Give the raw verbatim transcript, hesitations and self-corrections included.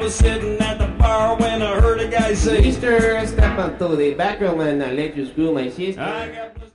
was sitting at the bar when I heard a guy say, Mister, step up to the back room and uh, let you screw my sister. I got